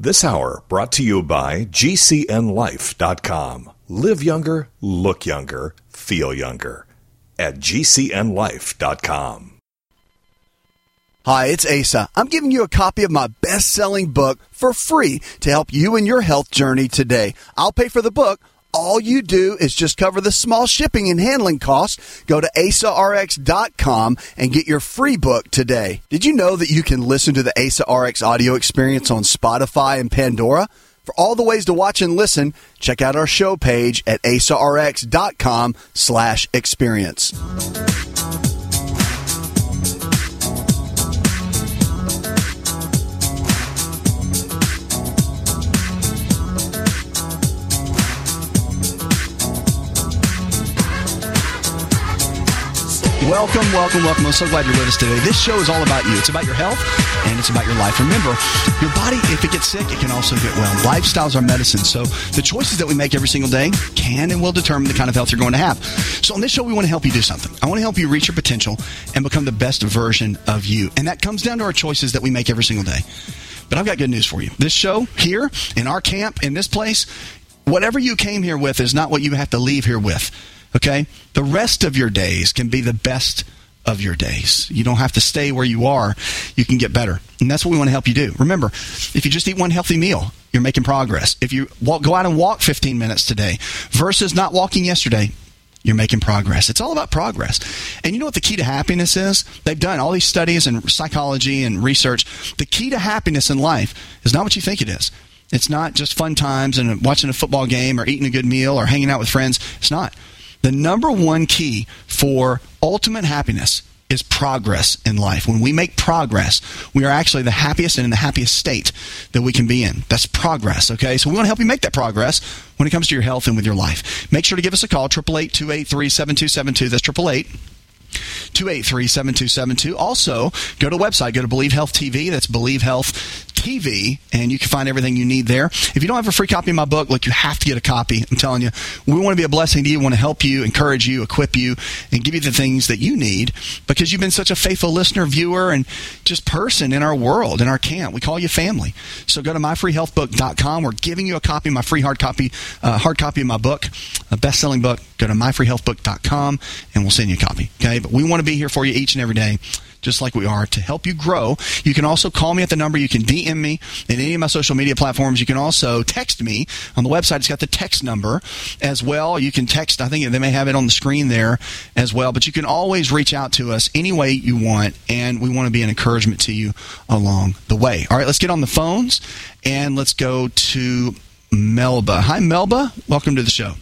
This hour brought to you by GCNLife.com. Live younger, look younger, feel younger at GCNLife.com. Hi, it's Asa. I'm giving you a copy of my best-selling book for free to help you in your health journey today. I'll pay for the book. All you do is just cover the small shipping and handling costs. Go to AsaRx.com and get your free book today. Did you know that you can listen to the Asa RX audio experience on Spotify and Pandora? For all the ways to watch and listen, check out our show page at AsaRx.com/experience. Welcome. I'm so glad you're with us today. This show is all about you. It's about your health, and it's about your life. Remember, your body, if it gets sick, it can also get well. Lifestyles are medicine, so the choices that we make every single day can and will determine the kind of health you're going to have. So on this show, we want to help you do something. I want to help you reach your potential and become the best version of you. And that comes down to our choices that we make every single day. But I've got good news for you. This show here, in our camp, in this place, whatever you came here with is not what you have to leave here with. Okay? The rest of your days can be the best of your days. You don't have to stay where you are. You can get better. And that's what we want to help you do. Remember, if you just eat one healthy meal, you're making progress. If you go out and walk 15 minutes today versus not walking yesterday, you're making progress. It's all about progress. And you know what the key to happiness is? They've done all these studies and psychology and research. The key to happiness in life is not what you think it is. It's not just fun times and watching a football game or eating a good meal or hanging out with friends. It's not. The number one key for ultimate happiness is progress in life. When we make progress, we are actually the happiest and in the happiest state that we can be in. That's progress, okay? So we want to help you make that progress when it comes to your health and with your life. Make sure to give us a call, 888-283-7272. That's 888-283-7272. Also, go to the website. Go to Believe Health TV. That's Believe Health TV, and you can find everything you need there. If you don't have a free copy of my book, look, you have to get a copy. I'm telling you, we want to be a blessing to you. We want to help you, encourage you, equip you, and give you the things that you need because you've been such a faithful listener, viewer, and just person in our world, in our camp. We call you family. So go to myfreehealthbook.com. We're giving you a copy, my free hard copy of my book, a best-selling book. Go to myfreehealthbook.com, and we'll send you a copy. Okay, but we want to be here for you each and every day, just like we are, to help you grow. You can also call me at the number. You can DM me in any of my social media platforms. You can also text me on the website. It's got the text number as well. You can text. I think they may have it on the screen there as well. But you can always reach out to us any way you want, and we want to be an encouragement to you along the way. All right, let's get on the phones, and let's go to Melba. Hi, Melba. Welcome to the show.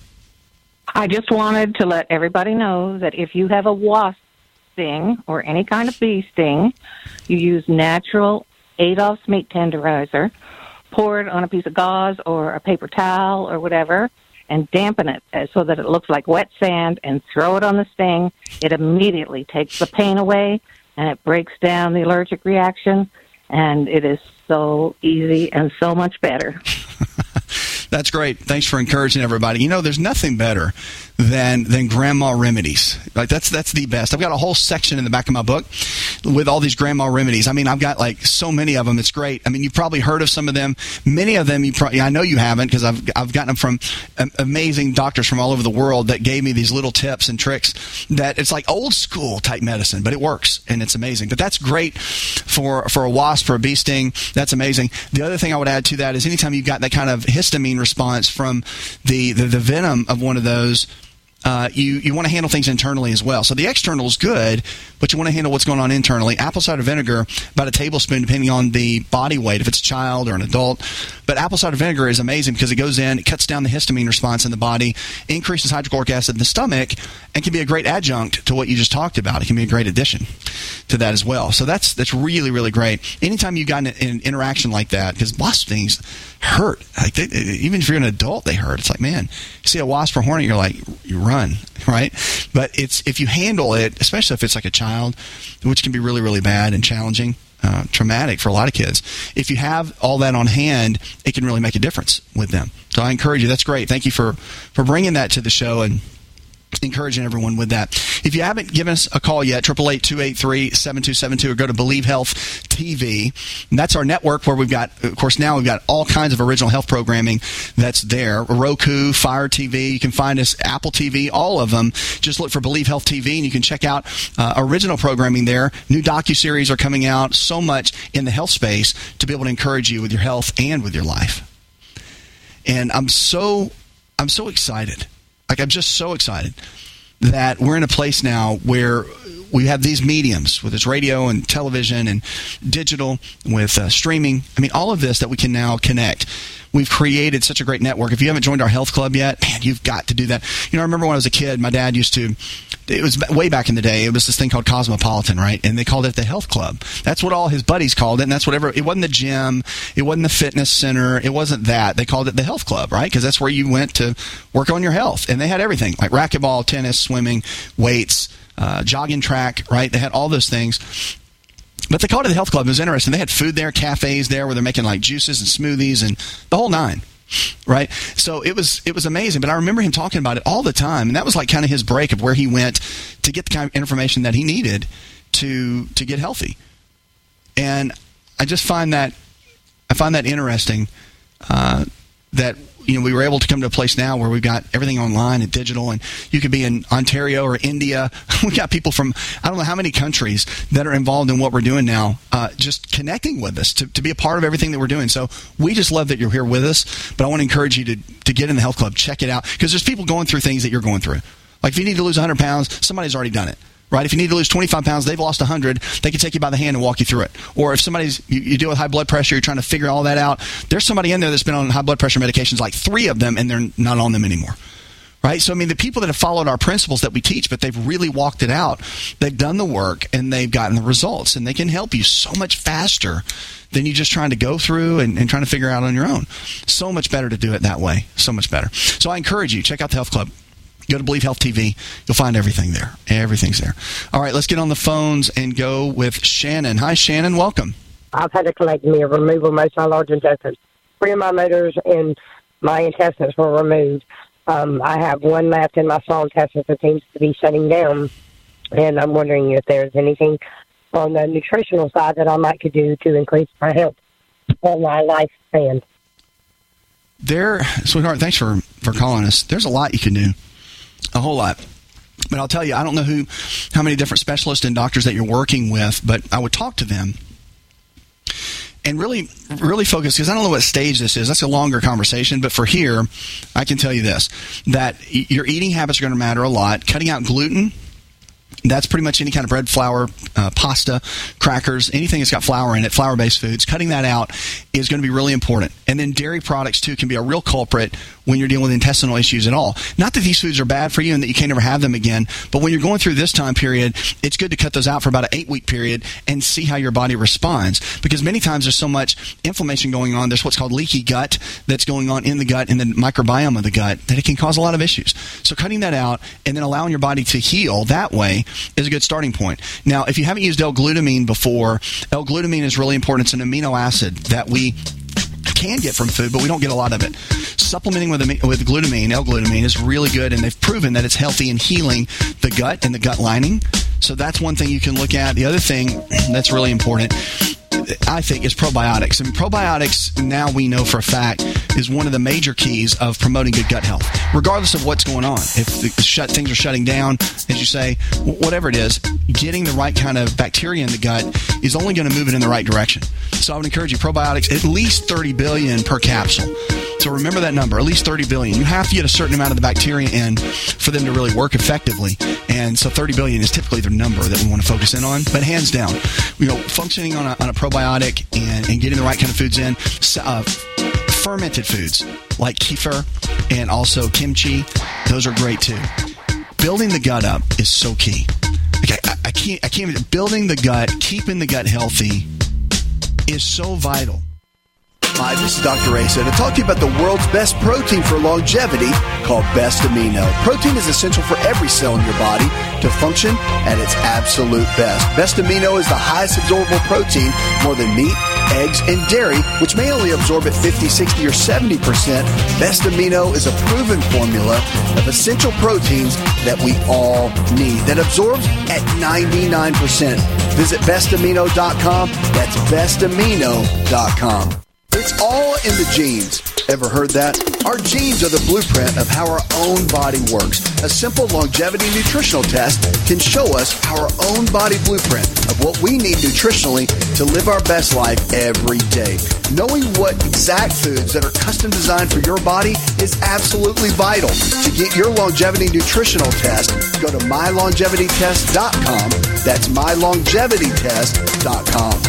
I just wanted to let everybody know that if you have a wasp sting or any kind of bee sting, you use natural Adolph's meat tenderizer, pour it on a piece of gauze or a paper towel or whatever, and dampen it so that it looks like wet sand, and throw it on the sting. It immediately takes the pain away, and it breaks down the allergic reaction, and it is so easy and so much better. That's great. Thanks for encouraging everybody. You know, there's nothing better than grandma remedies. Like that's the best. I've got a whole section in the back of my book with all these grandma remedies. I mean, I've got like so many of them. It's great. I mean, you've probably heard of some of them. Many of them I know you haven't, because I've gotten them from amazing doctors from all over the world that gave me these little tips and tricks that it's like old school type medicine, but it works and it's amazing. But that's great for a wasp, for a bee sting. That's amazing. The other thing I would add to that is anytime you've got that kind of histamine response from the venom of one of those, you want to handle things internally as well. So the external is good, but you want to handle what's going on internally. Apple cider vinegar, about a tablespoon, depending on the body weight, if it's a child or an adult. But apple cider vinegar is amazing because it goes in, it cuts down the histamine response in the body, increases hydrochloric acid in the stomach, and can be a great adjunct to what you just talked about. It can be a great addition to that as well. So that's really, really great. Anytime you've got an interaction like that, because wasp stings hurt. Like even if you're an adult, they hurt. It's like, man, you see a wasp or hornet, you're like, you run, right? But if you handle it, especially if it's like a child, which can be really, really bad and challenging, traumatic for a lot of kids. If you have all that on hand, it can really make a difference with them. So I encourage you. That's great. Thank you for bringing that to the show. And encouraging everyone with that. If you haven't given us a call yet, 888-283-7272, or go to Believe Health TV. And that's our network where we've got, of course, now we've got all kinds of original health programming that's there. Roku, Fire TV, you can find us, Apple TV, all of them. Just look for Believe Health TV and you can check out original programming there. New docuseries are coming out, so much in the health space to be able to encourage you with your health and with your life. And I'm so excited. Like, I'm just so excited that we're in a place now where we have these mediums, with this radio and television and digital, with streaming. I mean, all of this that we can now connect. We've created such a great network. If you haven't joined our health club yet, man, you've got to do that. You know, I remember when I was a kid, my dad used to, it was way back in the day, it was this thing called Cosmopolitan, right? And they called it the health club. That's what all his buddies called it, and that's whatever. It wasn't the gym. It wasn't the fitness center. It wasn't that. They called it the health club, right? Because that's where you went to work on your health. And they had everything, like racquetball, tennis, swimming, weights, jogging track, right? They had all those things. But they called it the health club. It was interesting. They had food there, cafes there where they're making like juices and smoothies and the whole nine, right? So it was amazing. But I remember him talking about it all the time, and that was like kind of his break of where he went to get the kind of information that he needed to get healthy. And I just find that interesting that, you know, we were able to come to a place now where we've got everything online and digital, and you could be in Ontario or India. We got people from I don't know how many countries that are involved in what we're doing now, just connecting with us to be a part of everything that we're doing. So we just love that you're here with us, but I want to encourage you to get in the health club, check it out, because there's people going through things that you're going through. Like if you need to lose 100 pounds, somebody's already done it. Right? If you need to lose 25 pounds, they've lost 100. They can take you by the hand and walk you through it. Or if you deal with high blood pressure, you're trying to figure all that out, there's somebody in there that's been on high blood pressure medications, like 3 of them, and they're not on them anymore. Right? So, I mean, the people that have followed our principles that we teach, but they've really walked it out, they've done the work, and they've gotten the results. And they can help you so much faster than you just trying to go through and trying to figure out on your own. So much better to do it that way. So much better. So I encourage you, check out the Health Club. Go to Believe Health TV. You'll find everything there. Everything's there. All right, let's get on the phones and go with Shannon. Hi, Shannon. Welcome. I've had a colectomy, a removal of most of my large intestines. 3 of my motors and my intestines were removed. I have 1 left in my small intestines that seems to be shutting down. And I'm wondering if there's anything on the nutritional side that I might could do to increase my health and my lifespan. Sweetheart, thanks for calling us. There's a lot you can do. A whole lot. But I'll tell you, I don't know how many different specialists and doctors that you're working with, but I would talk to them and really, really focus, because I don't know what stage this is. That's a longer conversation. But for here, I can tell you this, that your eating habits are going to matter a lot. Cutting out gluten, that's pretty much any kind of bread, flour, pasta, crackers, anything that's got flour in it, flour-based foods. Cutting that out is going to be really important. And then dairy products, too, can be a real culprit when you're dealing with intestinal issues at all. Not that these foods are bad for you and that you can't ever have them again, but when you're going through this time period, it's good to cut those out for about an 8-week period and see how your body responds. Because many times there's so much inflammation going on. There's what's called leaky gut that's going on in the gut, in the microbiome of the gut, that it can cause a lot of issues. So cutting that out and then allowing your body to heal that way is a good starting point. Now, if you haven't used L-glutamine before, L-glutamine is really important. It's an amino acid that we can get from food, but we don't get a lot of it. Supplementing with glutamine, L-glutamine, is really good, and they've proven that it's healthy in healing the gut and the gut lining. So that's one thing you can look at. The other thing that's really important, I think, is probiotics. And probiotics, now we know for a fact, is one of the major keys of promoting good gut health, regardless of what's going on. If things are shutting down, as you say, whatever it is, getting the right kind of bacteria in the gut is only going to move it in the right direction. So I would encourage you, probiotics, at least 30 billion per capsule. So remember that number, at least 30 billion. You have to get a certain amount of the bacteria in for them to really work effectively. And so 30 billion is typically the number that we want to focus in on. But hands down, functioning on a probiotic and getting the right kind of foods in, fermented foods like kefir and also kimchi, those are great too. Building the gut up is so key. I can't. Building the gut, keeping the gut healthy is so vital. Hi, this is Dr. Asa to talk to you about the world's best protein for longevity called Best Amino. Protein is essential for every cell in your body to function at its absolute best. Best Amino is the highest absorbable protein, more than meat, eggs, and dairy, which may only absorb at 50, 60, or 70%, Best Amino is a proven formula of essential proteins that we all need that absorbs at 99%. Visit bestamino.com. That's bestamino.com. It's all in the genes. Ever heard that? Our genes are the blueprint of how our own body works. A simple longevity nutritional test can show us our own body blueprint of what we need nutritionally to live our best life every day. Knowing what exact foods that are custom designed for your body is absolutely vital. To get your longevity nutritional test, go to mylongevitytest.com. That's mylongevitytest.com.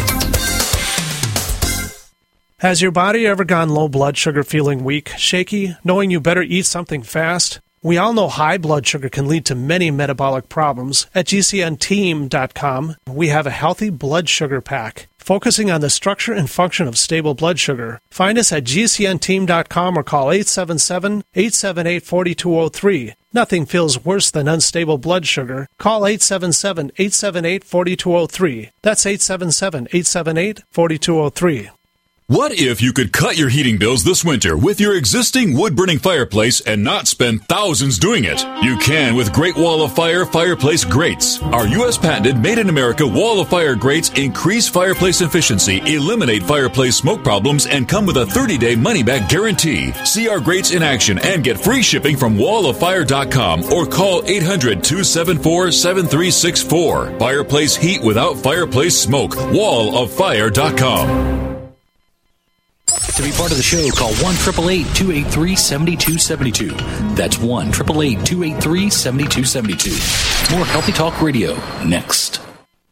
Has your body ever gone low blood sugar, feeling weak, shaky, knowing you better eat something fast? We all know high blood sugar can lead to many metabolic problems. At GCNteam.com, we have a healthy blood sugar pack, focusing on the structure and function of stable blood sugar. Find us at GCNteam.com or call 877-878-4203. Nothing feels worse than unstable blood sugar. Call 877-878-4203. That's 877-878-4203. What if you could cut your heating bills this winter with your existing wood-burning fireplace and not spend thousands doing it? You can with Great Wall of Fire fireplace grates. Our U.S. patented made-in-America Wall of Fire grates increase fireplace efficiency, eliminate fireplace smoke problems, and come with a 30-day money-back guarantee. See our grates in action and get free shipping from walloffire.com or call 800-274-7364. Fireplace heat without fireplace smoke. walloffire.com. To be part of the show, call 1-888-283-7272. That's 1-888-283-7272. More Healthy Talk Radio next.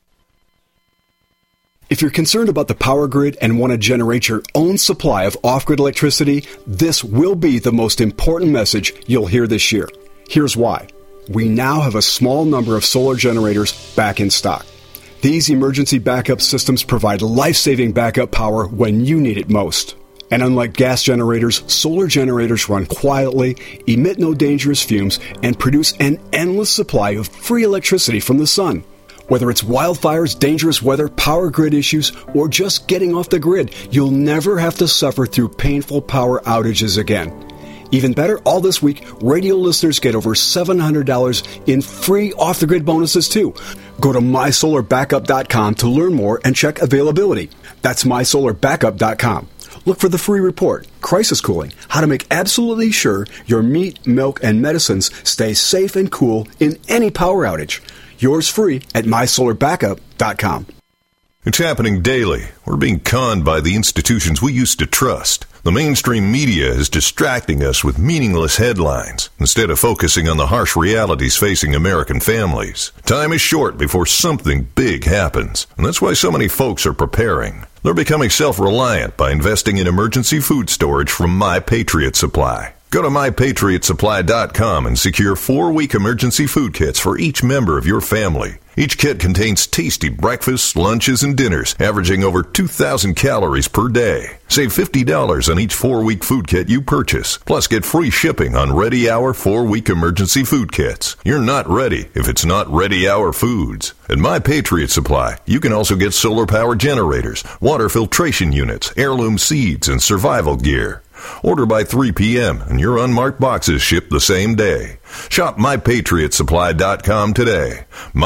If you're concerned about the power grid and want to generate your own supply of off-grid electricity, this will be the most important message you'll hear this year. Here's why. We now have a small number of solar generators back in stock. These emergency backup systems provide life-saving backup power when you need it most. And unlike gas generators, solar generators run quietly, emit no dangerous fumes, and produce an endless supply of free electricity from the sun. Whether it's wildfires, dangerous weather, power grid issues, or just getting off the grid, you'll never have to suffer through painful power outages again. Even better, all this week, radio listeners get over $700 in free off-the-grid bonuses, too. Go to mysolarbackup.com to learn more and check availability. That's mysolarbackup.com. Look for the free report, Crisis Cooling, how to make absolutely sure your meat, milk, and medicines stay safe and cool in any power outage. Yours free at mysolarbackup.com. It's happening daily. We're being conned by the institutions we used to trust. The mainstream media is distracting us with meaningless headlines instead of focusing on the harsh realities facing American families. Time is short before something big happens, and that's why so many folks are preparing. They're becoming self-reliant by investing in emergency food storage from My Patriot Supply. Go to MyPatriotSupply.com and secure 4-week emergency food kits for each member of your family. Each kit contains tasty breakfasts, lunches, and dinners, averaging over 2,000 calories per day. Save $50 on each 4-week food kit you purchase. Plus, get free shipping on Ready Hour 4-week emergency food kits. You're not ready if it's not Ready Hour foods. At My Patriot Supply, you can also get solar power generators, water filtration units, heirloom seeds, and survival gear. Order by 3 p.m. and your unmarked boxes ship the same day. Shop MyPatriotSupply.com today.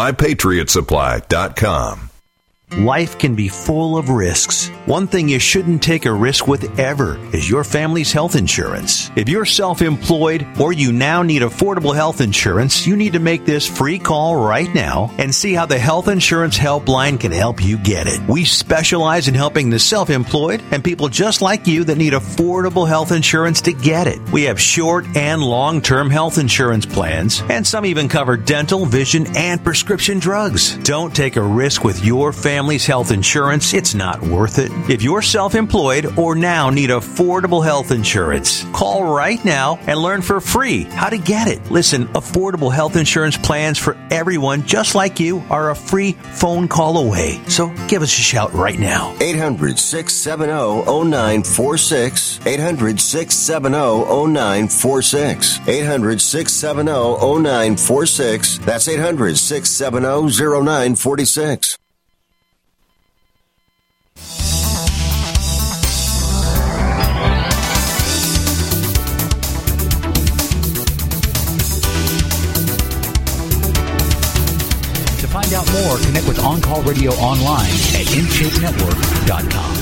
MyPatriotSupply.com. Life can be full of risks. One thing you shouldn't take a risk with ever is your family's health insurance. If you're self-employed or you now need affordable health insurance, you need to make this free call right now and see how the Health Insurance Helpline can help you get it. We specialize in helping the self-employed and people just like you that need affordable health insurance to get it. We have short and long-term health insurance plans, and some even cover dental, vision, and prescription drugs. Don't take a risk with your family's health insurance. It's not worth it. If you're self-employed or now need affordable health insurance, call right now and learn for free how to get it. Listen, affordable health insurance plans for everyone just like you are a free phone call away. So give us a shout right now. 800-670-0946. 800-670-0946. 800-670-0946. That's 800-670-0946. or connect with On Call Radio online at InShapeNetwork.com.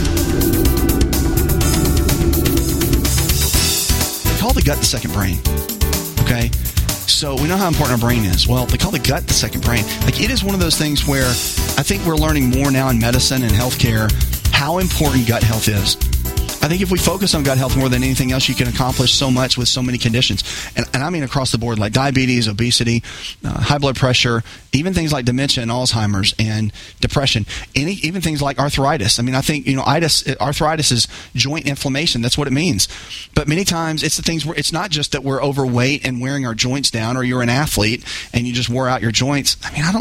They call the gut the second brain. Okay? So we know how important our brain is. Well, they call the gut the second brain. Like, it is one of those things where I think we're learning more now in medicine and healthcare how important gut health is. I think if we focus on gut health more than anything else, you can accomplish so much with so many conditions. And I mean across the board, like diabetes, obesity, high blood pressure, even things like dementia and Alzheimer's and depression, even things like arthritis. I mean, I think, arthritis is joint inflammation. That's what it means. But many times it's the things where it's not just that we're overweight and wearing our joints down, or you're an athlete and you just wore out your joints.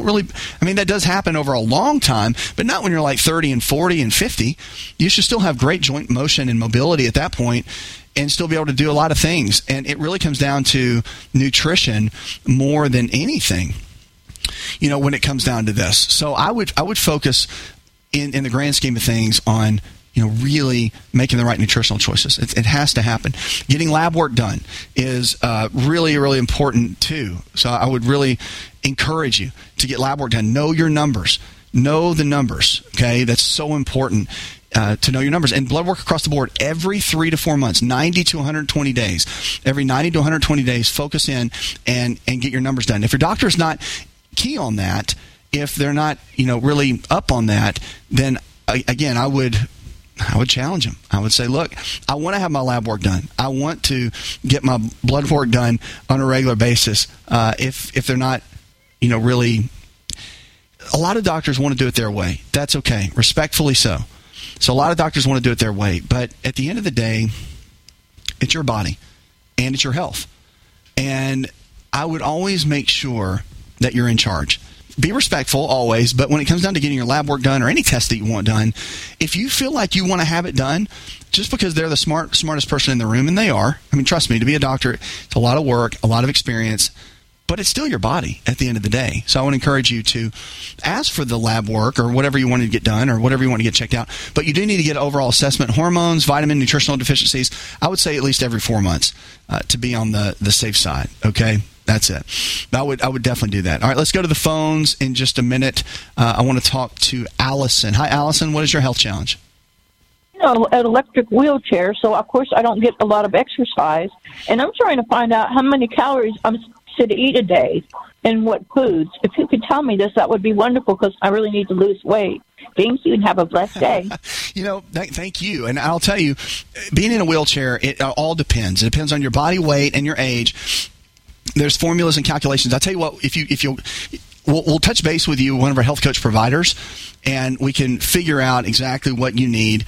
I mean, that does happen over a long time, but not when you're like 30 and 40 and 50. You should still have great joint motion and mobility at that point and still be able to do a lot of things. And it really comes down to nutrition more than anything, when it comes down to this. So I would focus in the grand scheme of things on really making the right nutritional choices. It has to happen. Getting lab work done is really, really important too. So I would really encourage you to get lab work done. Know your numbers. Know the numbers. Okay, that's so important. To know your numbers. And blood work across the board every 3 to 4 months, 90 to 120 days. Every 90 to 120 days, focus in and get your numbers done. If your doctor's not key on that, if they're not really up on that, then again, I would challenge them. I would say, look, I want to have my lab work done. I want to get my blood work done on a regular basis. If they're not really, a lot of doctors want to do it their way. That's okay, respectfully so. So a lot of doctors want to do it their way, but at the end of the day, it's your body and it's your health. And I would always make sure that you're in charge. Be respectful always, but when it comes down to getting your lab work done or any test that you want done, if you feel like you want to have it done, just because they're the smartest person in the room, and they are, I mean, trust me, to be a doctor, it's a lot of work, a lot of experience, but it's still your body at the end of the day. So I would encourage you to ask for the lab work or whatever you want to get done or whatever you want to get checked out. But you do need to get overall assessment, hormones, vitamin, nutritional deficiencies. I would say at least every 4 months to be on the safe side. Okay, that's it. I would definitely do that. All right, let's go to the phones in just a minute. I want to talk to Allison. Hi, Allison. What is your health challenge? An electric wheelchair, so of course I don't get a lot of exercise, and I'm trying to find out how many calories I'm to eat a day and what foods. If you could tell me this, that would be wonderful, because I really need to lose weight. Thank you and have a blessed day. Thank you. And I'll tell you, being in a wheelchair, it all depends. It depends on your body weight and your age. There's formulas and calculations. I'll tell you what, we'll touch base with you, one of our health coach providers, and we can figure out exactly what you need,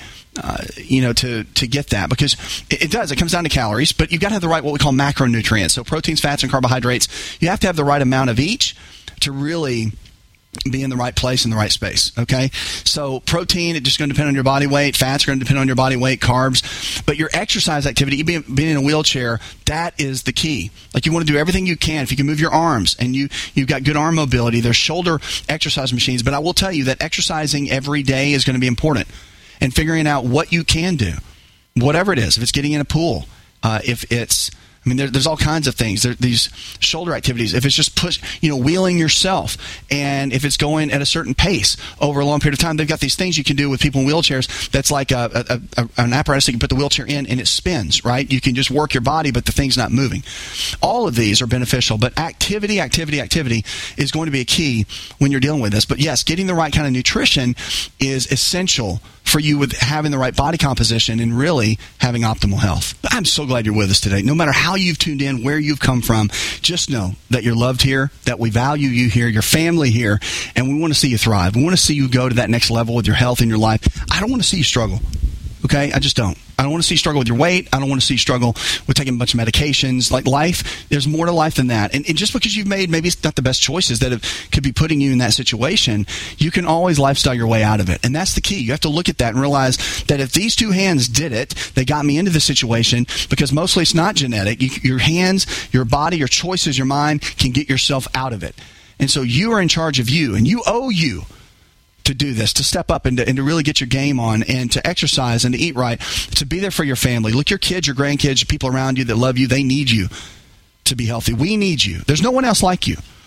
to get that, because it comes down to calories, but you've got to have the right, what we call macronutrients. So proteins, fats, and carbohydrates, you have to have the right amount of each to really be in the right place in the right space. Okay, so protein, it's just going to depend on your body weight. Fats are going to depend on your body weight. Carbs, but your exercise activity, being in a wheelchair, that is the key. Like, you want to do everything you can. If you can move your arms and you've got good arm mobility, there's shoulder exercise machines. But I will tell you that exercising every day is going to be important, and figuring out what you can do, whatever it is. If it's getting in a pool, if it's there's all kinds of things. These shoulder activities. If it's just wheeling yourself, and if it's going at a certain pace over a long period of time, they've got these things you can do with people in wheelchairs. That's like an apparatus that you can put the wheelchair in, and it spins. Right? You can just work your body, but the thing's not moving. All of these are beneficial, but activity is going to be a key when you're dealing with this. But yes, getting the right kind of nutrition is essential for you with having the right body composition and really having optimal health. I'm so glad you're with us today. No matter how you've tuned in, where you've come from, just know that you're loved here, that we value you here, your family here, and we want to see you thrive. We want to see you go to that next level with your health and your life. I don't want to see you struggle. Okay? I just don't. I don't want to see you struggle with your weight. I don't want to see you struggle with taking a bunch of medications. Like, life, there's more to life than that. And just because you've made maybe it's not the best choices that could be putting you in that situation, you can always lifestyle your way out of it. And that's the key. You have to look at that and realize that if these two hands did it, they got me into this situation, because mostly it's not genetic. Your hands, your body, your choices, your mind can get yourself out of it. And so you are in charge of you, and you owe you to do this, to step up and to really get your game on, and to exercise and to eat right, to be there for your family. Look, your kids, your grandkids, people around you that love you, they need you to be healthy. We need you. There's no one else like you.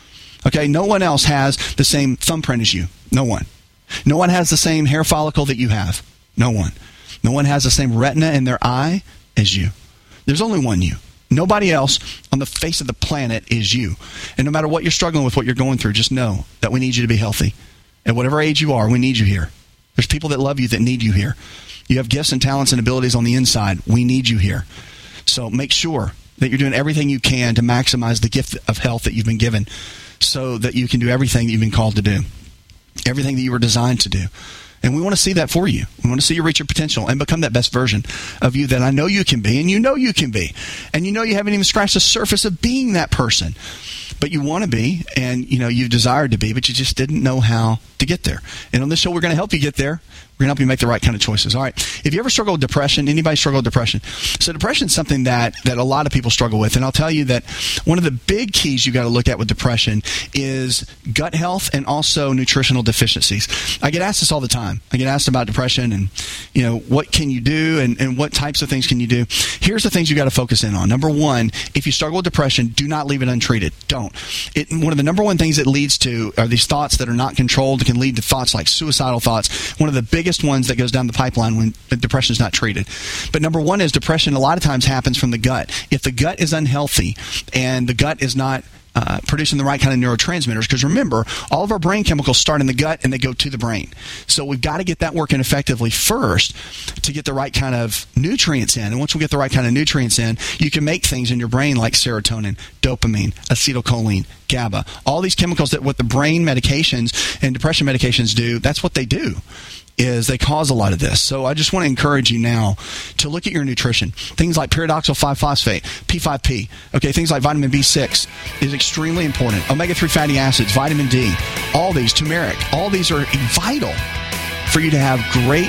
Okay, no one else has the same thumbprint as you. No one. No one has the same hair follicle that you have. No one. No one has the same retina in their eye as you. There's only one you. Nobody else on the face of the planet is you. And no matter what you're struggling with, what you're going through, just know that we need you to be healthy. At whatever age you are, we need you here. There's people that love you that need you here. You have gifts and talents and abilities on the inside. We need you here. So make sure that you're doing everything you can to maximize the gift of health that you've been given so that you can do everything that you've been called to do, everything that you were designed to do. And we want to see that for you. We want to see you reach your potential and become that best version of you that I know you can be, and you know you can be. And you know you haven't even scratched the surface of being that person. But you want to be, and you know you've desired to be, but you just didn't know how to get there. And on this show, we're going to help you get there. We're going to help you make the right kind of choices. All right. If you ever struggle with depression, anybody struggle with depression? So depression is something that a lot of people struggle with. And I'll tell you that one of the big keys you got to look at with depression is gut health and also nutritional deficiencies. I get asked this all the time. I get asked about depression and, you know, what can you do and what types of things can you do? Here's the things you got to focus in on. Number one, if you struggle with depression, do not leave it untreated. Don't. One of the number one things it leads to are these thoughts that are not controlled. It can lead to thoughts like suicidal thoughts. One of the biggest ones that goes down the pipeline when depression is not treated. But number one is depression a lot of times happens from the gut. If the gut is unhealthy and the gut is not producing the right kind of neurotransmitters, because remember, all of our brain chemicals start in the gut and they go to the brain. So we've got to get that working effectively first to get the right kind of nutrients in. And once we get the right kind of nutrients in, you can make things in your brain like serotonin, dopamine, acetylcholine, GABA. All these chemicals that what the brain medications and depression medications do, that's what they do, is they cause a lot of this. So I just want to encourage you now to look at your nutrition. Things like pyridoxal 5-phosphate, P5P, okay, things like vitamin B6 is extremely important. Omega-3 fatty acids, vitamin D, all these, turmeric, all these are vital for you to have great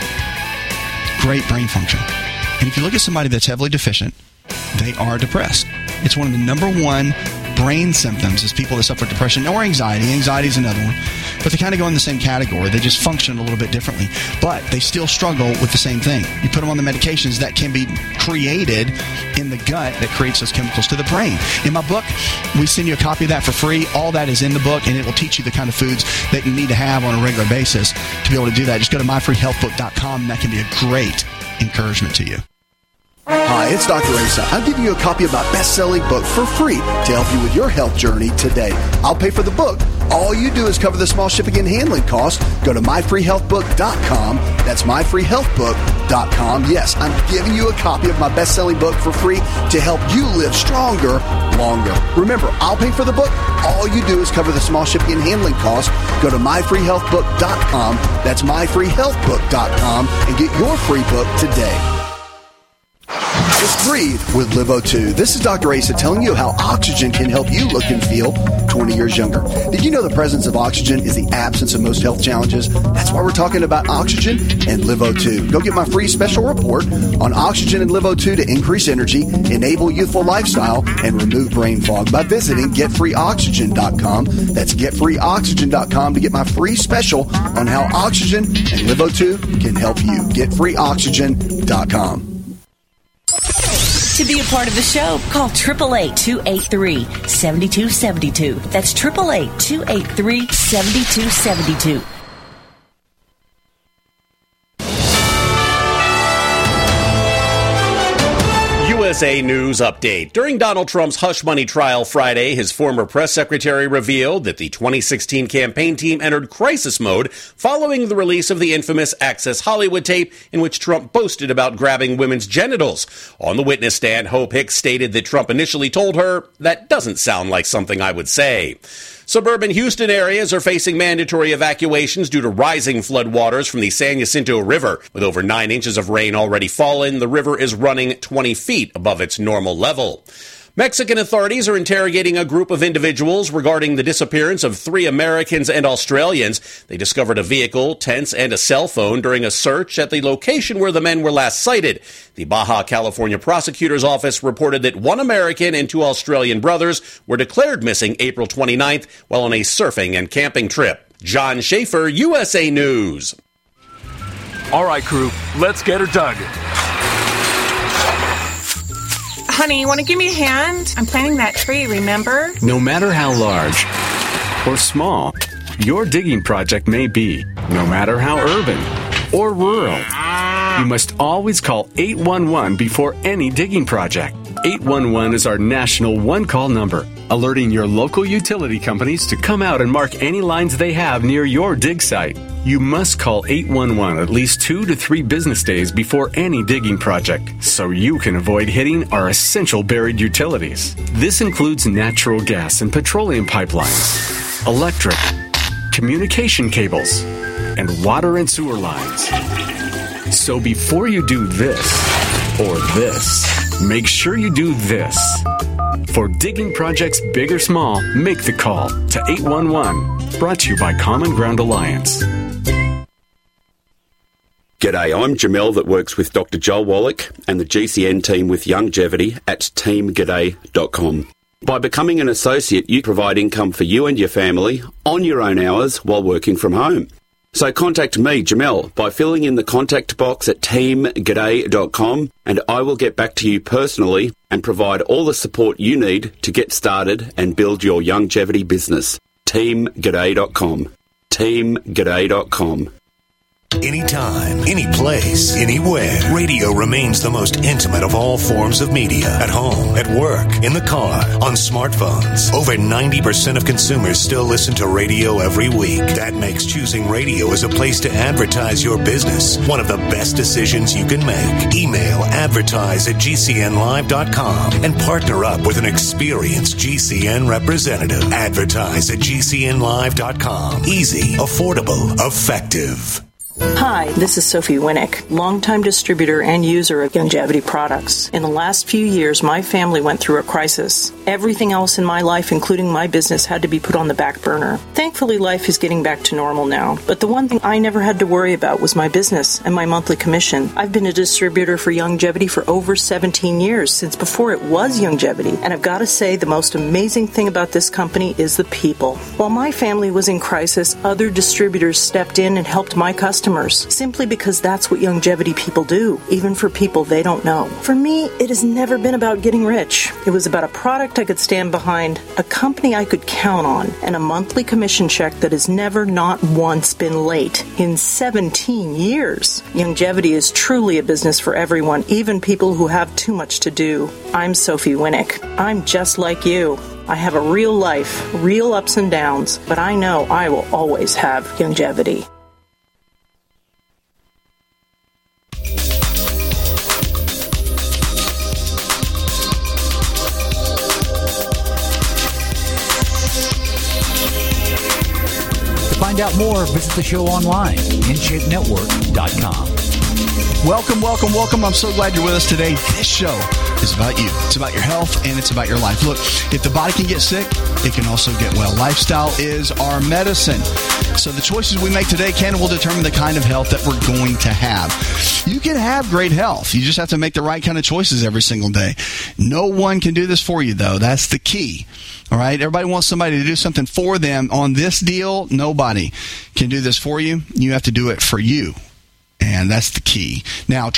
brain function. And if you look at somebody that's heavily deficient, they are depressed. It's one of the number one brain symptoms is people that suffer depression or anxiety. Anxiety is another one. But they kind of go in the same category. They just function a little bit differently. But they still struggle with the same thing. You put them on the medications that can be created in the gut that creates those chemicals to the brain. In my book, we send you a copy of that for free. All that is in the book, and it will teach you the kind of foods that you need to have on a regular basis to be able to do that. Just go to myfreehealthbook.com, and that can be a great encouragement to you. Hi, it's Dr. Asa. I'm giving you a copy of my best-selling book for free to help you with your health journey today. I'll pay for the book. All you do is cover the small shipping and handling costs. Go to myfreehealthbook.com. That's myfreehealthbook.com. Yes, I'm giving you a copy of my best-selling book for free to help you live stronger, longer. Remember, I'll pay for the book. All you do is cover the small shipping and handling costs. Go to myfreehealthbook.com. That's myfreehealthbook.com and get your free book today. Just breathe with LiveO2. This is Dr. Asa telling you how oxygen can help you look and feel 20 years younger. Did you know the presence of oxygen is the absence of most health challenges? That's why we're talking about oxygen and LiveO2. Go get my free special report on oxygen and LiveO2 to increase energy, enable youthful lifestyle, and remove brain fog by visiting getfreeoxygen.com. That's getfreeoxygen.com to get my free special on how oxygen and LiveO2 can help you. Getfreeoxygen.com. To be a part of the show, call 888-283-7272. That's 888-283-7272. USA News Update. During Donald Trump's hush money trial Friday, his former press secretary revealed that the 2016 campaign team entered crisis mode following the release of the infamous Access Hollywood tape in which Trump boasted about grabbing women's genitals. On the witness stand, Hope Hicks stated that Trump initially told her, "That doesn't sound like something I would say." Suburban Houston areas are facing mandatory evacuations due to rising floodwaters from the San Jacinto River. With over 9 inches of rain already fallen, the river is running 20 feet above its normal level. Mexican authorities are interrogating a group of individuals regarding the disappearance of 3 Americans and Australians. They discovered a vehicle, tents, and a cell phone during a search at the location where the men were last sighted. The Baja California Prosecutor's Office reported that 1 American and 2 Australian brothers were declared missing April 29th while on a surfing and camping trip. John Schaefer, USA News. All right, crew, let's get her dug. Honey, you want to give me a hand? I'm planting that tree, remember? No matter how large or small your digging project may be, no matter how urban or rural, you must always call 811 before any digging project. 811 is our national one-call number, alerting your local utility companies to come out and mark any lines they have near your dig site. You must call 811 at least 2 to 3 business days before any digging project, so you can avoid hitting our essential buried utilities. This includes natural gas and petroleum pipelines, electric, communication cables, and water and sewer lines. So before you do this or this, make sure you do this. For digging projects big or small, make the call to 811. Brought to you by Common Ground Alliance. G'day, I'm Jamel that works with Dr. Joel Wallach and the GCN team with Longevity at teamg'day.com. By becoming an associate, you provide income for you and your family on your own hours while working from home. So contact me, Jamel, by filling in the contact box at teamg'day.com, and I will get back to you personally and provide all the support you need to get started and build your longevity business. teamg'day.com. teamg'day.com. Anytime, any place, anywhere. Radio remains the most intimate of all forms of media. At home, at work, in the car, on smartphones. Over 90% of consumers still listen to radio every week. That makes choosing radio as a place to advertise your business one of the best decisions you can make. Email advertise@gcnlive.com and partner up with an experienced GCN representative. Advertise@gcnlive.com. Easy, affordable, effective. Hi, this is Sophie Winnick, longtime distributor and user of Longevity products. In the last few years, my family went through a crisis. Everything else in my life, including my business, had to be put on the back burner. Thankfully, life is getting back to normal now, but the one thing I never had to worry about was my business and my monthly commission. I've been a distributor for Longevity for over 17 years, since before it was Longevity, and I've got to say the most amazing thing about this company is the people. While my family was in crisis, other distributors stepped in and helped my customers, simply because that's what Longevity people do, even for people they don't know. For me, it has never been about getting rich. It was about a product I could stand behind, a company I could count on, and a monthly commission check that has never, not once, been late in 17 years. Longevity is truly a business for everyone, even people who have too much to do. I'm Sophie Winnick. I'm just like you. I have a real life, real ups and downs, but I know I will always have Longevity. Find out more, visit the show online, InShapeNetwork.com. Welcome, welcome, welcome. I'm so glad you're with us today. This show is about you. It's about your health, and it's about your life. Look, if the body can get sick, it can also get well. Lifestyle is our medicine. So the choices we make today can and will determine the kind of health that we're going to have. You can have great health. You just have to make the right kind of choices every single day. No one can do this for you, though. That's the key. All right? Everybody wants somebody to do something for them. On this deal, nobody can do this for you. You have to do it for you. And that's the key. Now,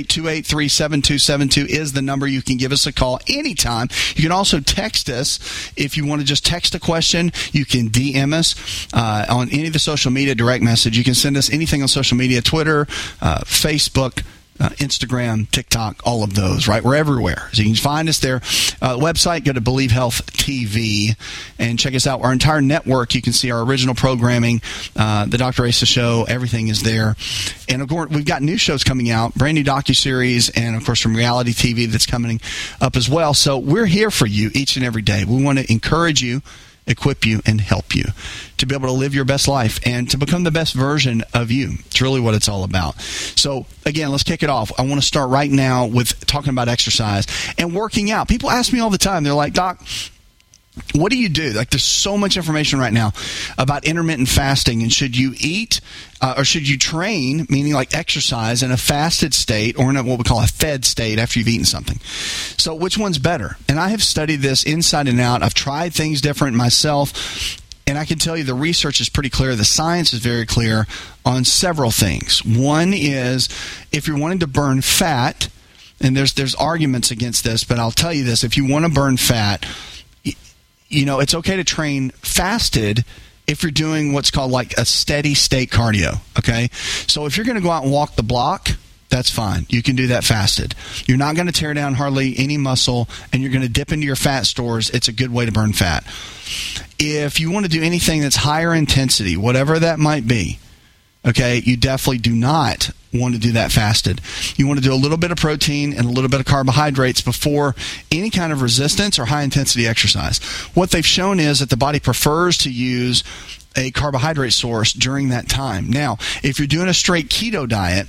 888-283-7272 is the number. You can give us a call anytime. You can also text us if you want to just text a question. You can DM us on any of the social media, direct message. You can send us anything on social media, Twitter, Facebook, Instagram, TikTok, all of those, right? We're everywhere. So you can find us there. Website, go to Believe Health TV and check us out. Our entire network, you can see our original programming, the Dr. Asa Show, everything is there. And of course, we've got new shows coming out, brand new docuseries, and of course from reality TV that's coming up as well. So we're here for you each and every day. We want to encourage you, equip you, and help you to be able to live your best life and to become the best version of you. It's really what it's all about. So, again, let's kick it off. I want to start right now with talking about exercise and working out. People ask me all the time, they're like, Doc, what do you do? Like, there's so much information right now about intermittent fasting, and should you eat or should you train, meaning like exercise, in a fasted state or in what we call a fed state after you've eaten something? So which one's better? And I have studied this inside and out. I've tried things different myself, and I can tell you the research is pretty clear. The science is very clear on several things. One is if you're wanting to burn fat, and there's arguments against this, but I'll tell you this. If you want to burn fat, it's okay to train fasted if you're doing what's called like a steady state cardio, okay? So if you're going to go out and walk the block, that's fine. You can do that fasted. You're not going to tear down hardly any muscle, and you're going to dip into your fat stores. It's a good way to burn fat. If you want to do anything that's higher intensity, whatever that might be, okay, you definitely do not want to do that fasted. You want to do a little bit of protein and a little bit of carbohydrates before any kind of resistance or high-intensity exercise. What they've shown is that the body prefers to use a carbohydrate source during that time. Now, if you're doing a straight keto diet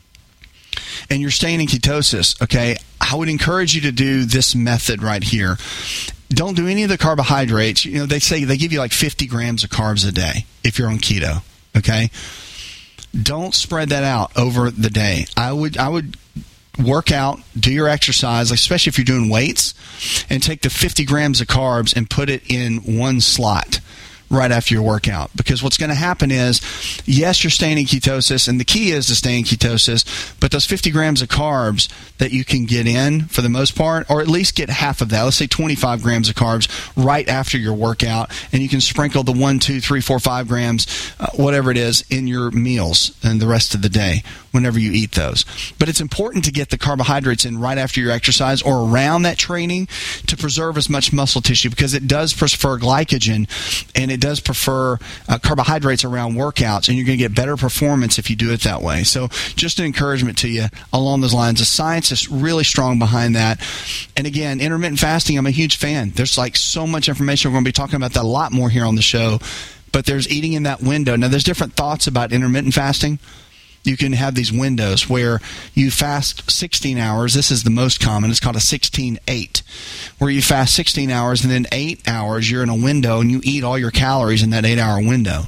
and you're staying in ketosis, okay, I would encourage you to do this method right here. Don't do any of the carbohydrates. They say they give you like 50 grams of carbs a day if you're on keto, okay? Don't spread that out over the day. I would work out, do your exercise, especially if you're doing weights, and take the 50 grams of carbs and put it in one slot right after your workout. Because what's going to happen is, yes, you're staying in ketosis, and the key is to stay in ketosis, but those 50 grams of carbs that you can get in for the most part, or at least get half of that, let's say 25 grams of carbs right after your workout, and you can sprinkle the 1, 2, 3, 4, 5 grams, whatever it is, in your meals and the rest of the day whenever you eat those. But it's important to get the carbohydrates in right after your exercise or around that training to preserve as much muscle tissue, because it does prefer glycogen and it does prefer carbohydrates around workouts, and you're going to get better performance if you do it that way. So just an encouragement to you along those lines. The science is really strong behind that. And again, intermittent fasting, I'm a huge fan. There's like so much information. We're going to be talking about that a lot more here on the show. But there's eating in that window. Now, there's different thoughts about intermittent fasting. You can have these windows where you fast 16 hours. This is the most common. It's called a 16-8, where you fast 16 hours and then 8 hours you're in a window and you eat all your calories in that 8-hour window.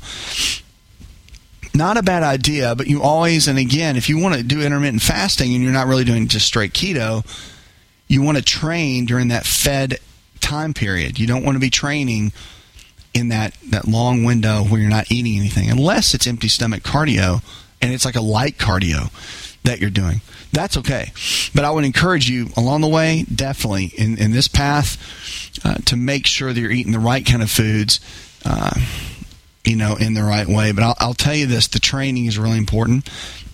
Not a bad idea, but you always, and again, if you want to do intermittent fasting and you're not really doing just straight keto, you want to train during that fed time period. You don't want to be training in that long window where you're not eating anything, unless it's empty stomach cardio and it's like a light cardio that you're doing. That's okay. But I would encourage you along the way, definitely in this path, to make sure that you're eating the right kind of foods, in the right way. But I'll tell you this, the training is really important,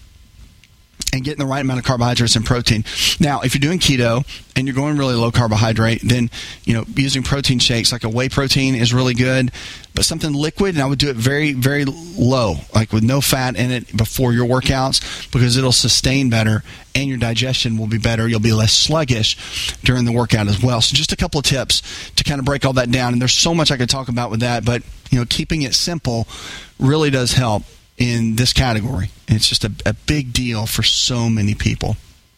and getting the right amount of carbohydrates and protein. Now, if you're doing keto and you're going really low carbohydrate, then using protein shakes like a whey protein is really good. But something liquid, and I would do it very, very low, like with no fat in it before your workouts, because it'll sustain better and your digestion will be better. You'll be less sluggish during the workout as well. So just a couple of tips to kind of break all that down. And there's so much I could talk about with that, but keeping it simple really does help in this category. It's just a big deal for so many people.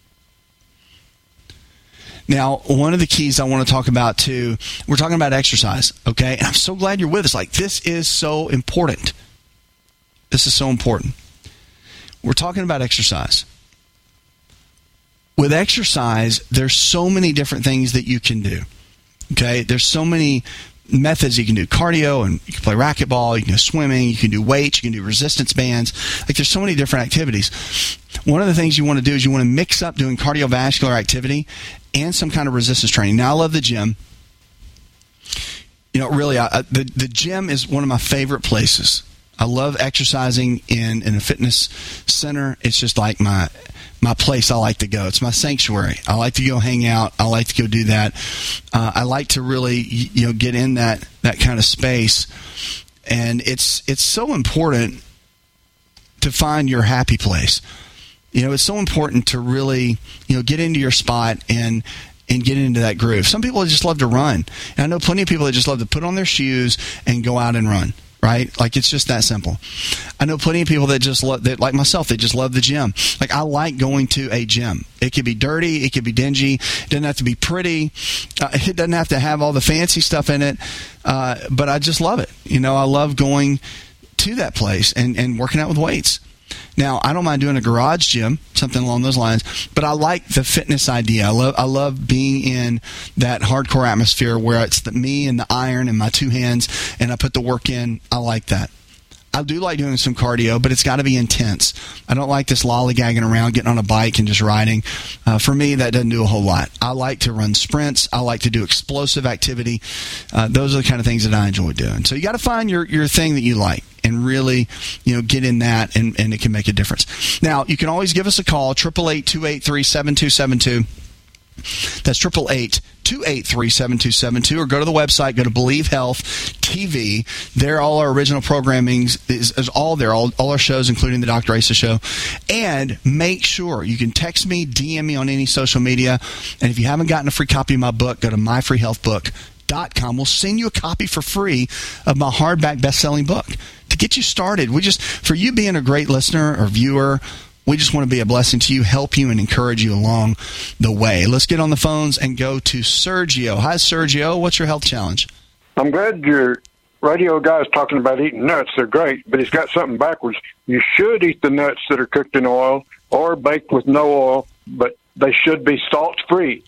Now, one of the keys I want to talk about too, we're talking about exercise, okay? And I'm so glad you're with us. Like, this is so important. This is so important. We're talking about exercise. With exercise, there's so many different things that you can do, okay? There's so many methods you can do. Cardio, and you can play racquetball, you can do swimming, you can do weights, you can do resistance bands. Like, there's so many different activities. One of the things you want to do is you want to mix up doing cardiovascular activity and some kind of resistance training. Now, I love the gym. Really, the gym is one of my favorite places. I love exercising in a fitness center. It's just like my place I like to go. It's my sanctuary. I like to go hang out. I like to go do that. I like to really, get in that kind of space. And it's so important to find your happy place. It's so important to really, get into your spot and get into that groove. Some people just love to run. And I know plenty of people that just love to put on their shoes and go out and run. Right? Like, it's just that simple. I know plenty of people that just love, that, like myself, they just love the gym. Like, I like going to a gym. It could be dirty. It could be dingy. It doesn't have to be pretty. It doesn't have to have all the fancy stuff in it. But I just love it. I love going to that place and working out with weights. Now, I don't mind doing a garage gym, something along those lines, but I like the fitness idea. I love being in that hardcore atmosphere where it's me and the iron and my two hands, and I put the work in. I like that. I do like doing some cardio, but it's got to be intense. I don't like this lollygagging around, getting on a bike and just riding. For me, that doesn't do a whole lot. I like to run sprints. I like to do explosive activity. Those are the kind of things that I enjoy doing. So you got to find your thing that you like and really, get in that, and it can make a difference. Now, you can always give us a call, 888-283-7272. That's 888-283-7272, or go to the website, go to Believe Health TV. There, all our original programming is all there, all our shows, including the Dr. Asa Show. And make sure you can text me, DM me on any social media. And if you haven't gotten a free copy of my book, go to myfreehealthbook.com. We'll send you a copy for free of my hardback best-selling book to get you started. For you being a great listener or viewer, we just want to be a blessing to you, help you, and encourage you along the way. Let's get on the phones and go to Sergio. Hi, Sergio. What's your health challenge? I'm glad your radio guy's talking about eating nuts. They're great, but he's got something backwards. You should eat the nuts that are cooked in oil or baked with no oil, but they should be salt-free.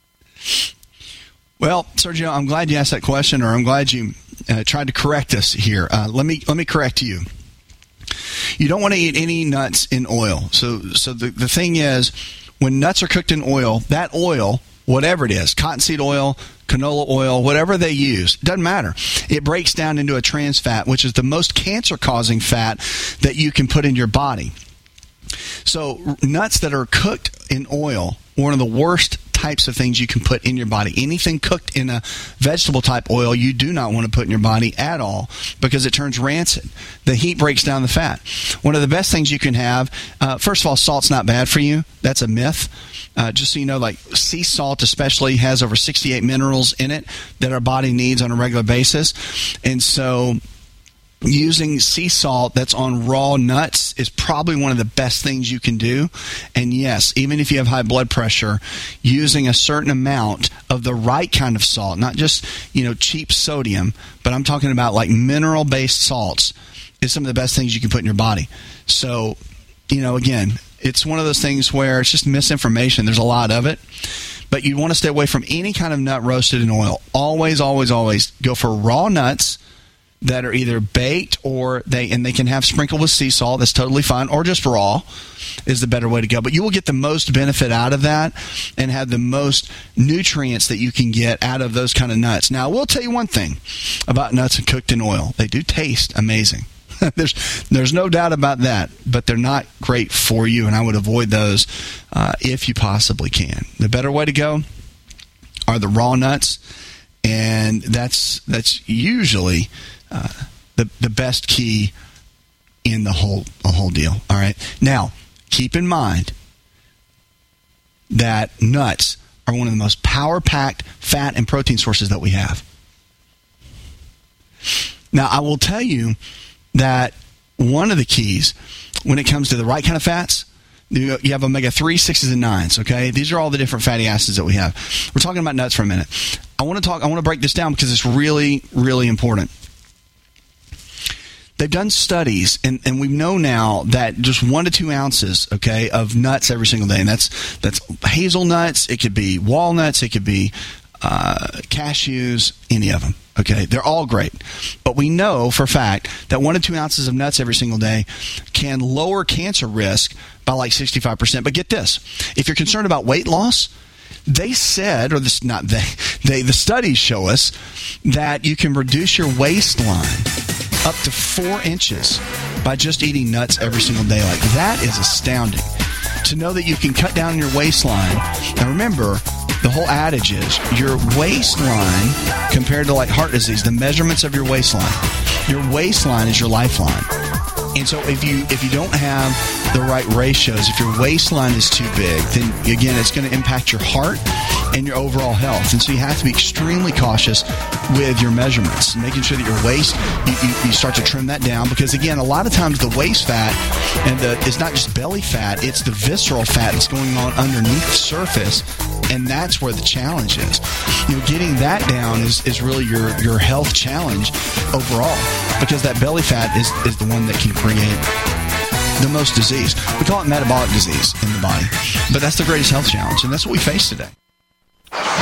Well, Sergio, I'm glad you asked that question, or I'm glad you tried to correct us here. Let me correct you. You don't want to eat any nuts in oil. So the thing is, when nuts are cooked in oil, that oil, whatever it is, cottonseed oil, canola oil, whatever they use, doesn't matter. It breaks down into a trans fat, which is the most cancer-causing fat that you can put in your body. So nuts that are cooked in oil, one of the worst types of things you can put in your body. Anything cooked in a vegetable type oil you do not want to put in your body at all, because it turns rancid. The heat breaks down the fat. One of the best things you can have, first of all, salt's not bad for you. That's a myth. Just so you know, like sea salt especially has over 68 minerals in it that our body needs on a regular basis. And so using sea salt that's on raw nuts is probably one of the best things you can do. And yes, even if you have high blood pressure, using a certain amount of the right kind of salt, not just, cheap sodium, but I'm talking about like mineral-based salts, is some of the best things you can put in your body. So, again, it's one of those things where it's just misinformation. There's a lot of it. But you want to stay away from any kind of nut roasted in oil. Always, always, always go for raw nuts that are either baked or they can have sprinkled with sea salt. That's totally fine. Or just raw is the better way to go. But you will get the most benefit out of that and have the most nutrients that you can get out of those kind of nuts. Now, I will tell you one thing about nuts cooked in oil. They do taste amazing. There's no doubt about that, but they're not great for you, and I would avoid those if you possibly can. The better way to go are the raw nuts, and that's usually the best key in the whole deal. All right. Now, keep in mind that nuts are one of the most power-packed fat and protein sources that we have. Now, I will tell you that one of the keys when it comes to the right kind of fats, you have omega-3, 6s, and 9s, okay? These are all the different fatty acids that we have. We're talking about nuts for a minute. I want to break this down because it's really, really important. They've done studies, and we know now that just 1 to 2 ounces, okay, of nuts every single day, and that's hazelnuts, it could be walnuts, it could be cashews, any of them, okay? They're all great. But we know for a fact that 1 to 2 ounces of nuts every single day can lower cancer risk by like 65%. But get this, if you're concerned about weight loss, they said, or this not they, the studies show us that you can reduce your waistline up to 4 inches by just eating nuts every single day. Like, that is astounding. To know that you can cut down your waistline. Now remember, the whole adage is your waistline compared to like heart disease, the measurements of your waistline is your lifeline. And so if you don't have the right ratios, if your waistline is too big, then again, it's going to impact your heart and your overall health. And so you have to be extremely cautious with your measurements, making sure that your waist, you start to trim that down, because again, a lot of times the waist fat and it's not just belly fat, it's the visceral fat that's going on underneath the surface, and that's where the challenge is. Getting that down is really your health challenge overall, because that belly fat is the one that can create the most disease. We call it metabolic disease in the body, but that's the greatest health challenge, and that's what we face today. It's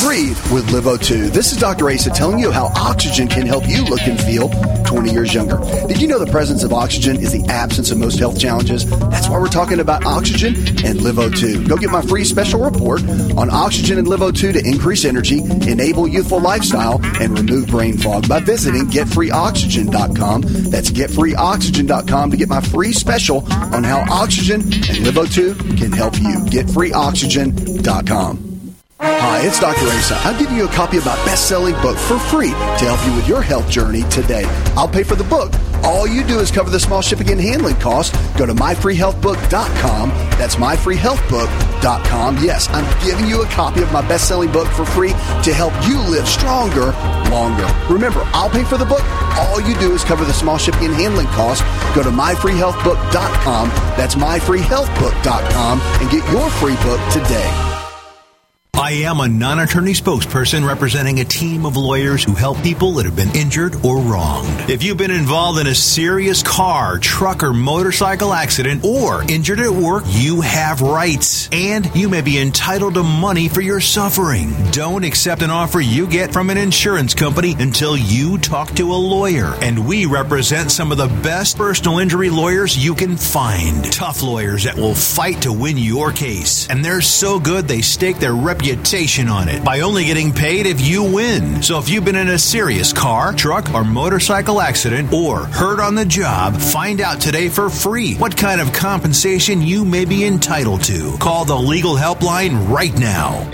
breathe with LiveO2. This is Dr. Asa telling you how oxygen can help you look and feel 20 years younger. Did you know the presence of oxygen is the absence of most health challenges? That's why we're talking about oxygen and LiveO2. Go get my free special report on oxygen and LiveO2 to increase energy, enable youthful lifestyle, and remove brain fog by visiting getfreeoxygen.com. That's getfreeoxygen.com to get my free special on how oxygen and LiveO2 can help you. Getfreeoxygen.com. Hi, it's Dr. Asa. I'm giving you a copy of my best-selling book for free to help you with your health journey today. I'll pay for the book. All you do is cover the small shipping and handling costs. Go to myfreehealthbook.com. That's myfreehealthbook.com. Yes, I'm giving you a copy of my best-selling book for free to help you live stronger, longer. Remember, I'll pay for the book. All you do is cover the small shipping and handling costs. Go to myfreehealthbook.com. That's myfreehealthbook.com and get your free book today. I am a non-attorney spokesperson representing a team of lawyers who help people that have been injured or wronged. If you've been involved in a serious car, truck, or motorcycle accident or injured at work, you have rights, and you may be entitled to money for your suffering. Don't accept an offer you get from an insurance company until you talk to a lawyer. And we represent some of the best personal injury lawyers you can find. Tough lawyers that will fight to win your case. And they're so good they stake their reputation on it by only getting paid if you win. So if you've been in a serious car, truck, or motorcycle accident or hurt on the job, find out today for free what kind of compensation you may be entitled to. Call the legal helpline right now.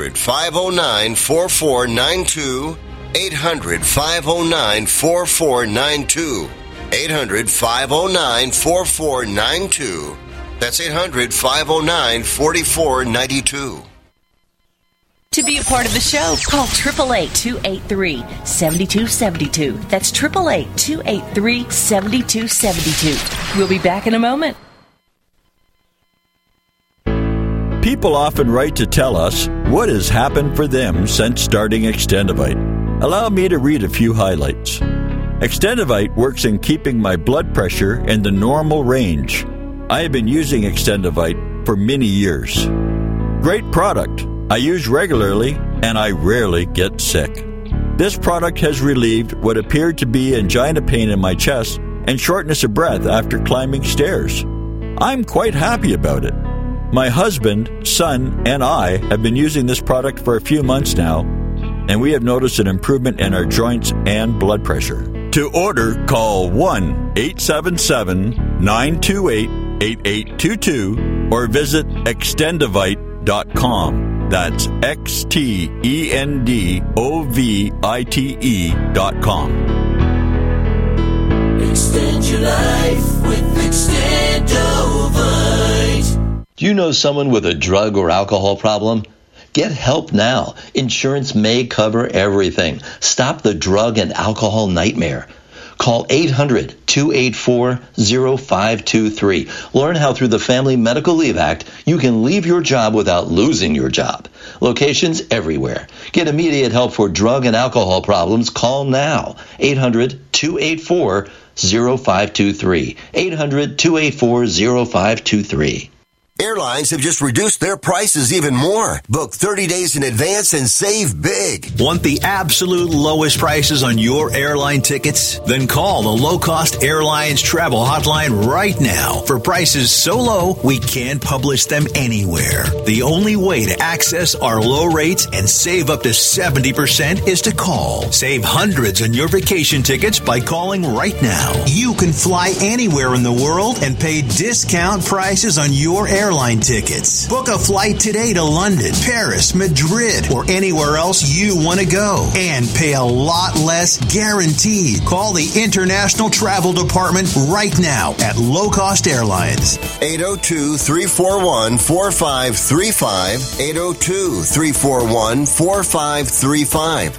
800-509-4492. 800-509-4492. 800-509-4492. That's 800-509-4492. To be a part of the show, call 888-283-7272. That's 888-283-7272. We'll be back in a moment. People often write to tell us what has happened for them since starting Extendivite. Allow me to read a few highlights. Extendivite works in keeping my blood pressure in the normal range. I have been using Extendivite for many years. Great product. I use regularly, and I rarely get sick. This product has relieved what appeared to be angina pain in my chest and shortness of breath after climbing stairs. I'm quite happy about it. My husband, son, and I have been using this product for a few months now, and we have noticed an improvement in our joints and blood pressure. To order, call 1-877-928-8822 or visit Extendivite.com. That's Extendovite.com. Extend your life with Extendovite. Do you know someone with a drug or alcohol problem? Get help now. Insurance may cover everything. Stop the drug and alcohol nightmare. Call 800-284-0523. Learn how through the Family Medical Leave Act, you can leave your job without losing your job. Locations everywhere. Get immediate help for drug and alcohol problems. Call now. 800-284-0523. 800-284-0523. Airlines have just reduced their prices even more. Book 30 days in advance and save big. Want the absolute lowest prices on your airline tickets? Then call the Low Cost Airlines Travel Hotline right now for prices so low we can't publish them anywhere. The only way to access our low rates and save up to 70% is to call. Save hundreds on your vacation tickets by calling right now. You can fly anywhere in the world and pay discount prices on your airline tickets. Book a flight today to London, Paris, Madrid, or anywhere else you want to go and pay a lot less guaranteed. Call the International Travel Department right now at Low Cost Airlines. 802-341-4535. 802-341-4535.